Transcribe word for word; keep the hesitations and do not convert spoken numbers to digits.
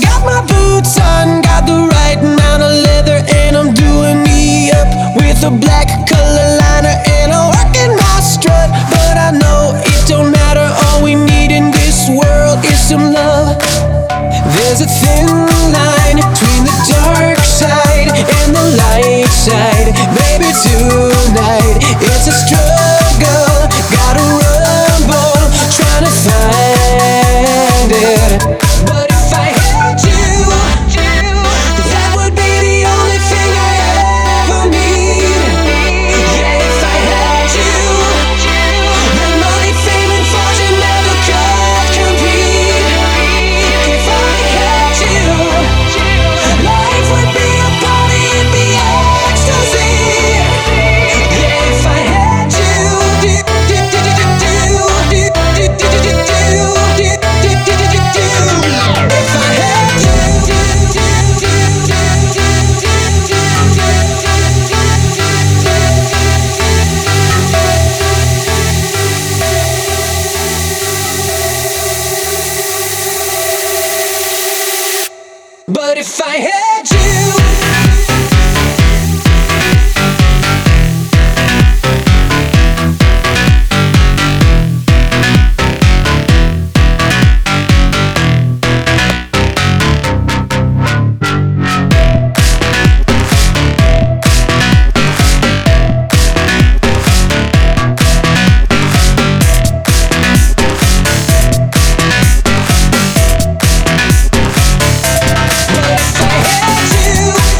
got my boots on, got the right amount of leather, and I'm doing me up with a black color liner, and I'm working my strut. But I know it don't matter, all we need in this world is some love. There's a thin line between the dark side and the light side. Baby, tonight it's a struggle, gotta rumble, trying to find it. But if I had you, that would be the only thing I ever need. Yeah, if I had you, then money, fame, and fortune never could compete. If I had you, life would be a party, it'd be ecstasy. Yeah, if I had you, if I had you, but if I had you. If I had you,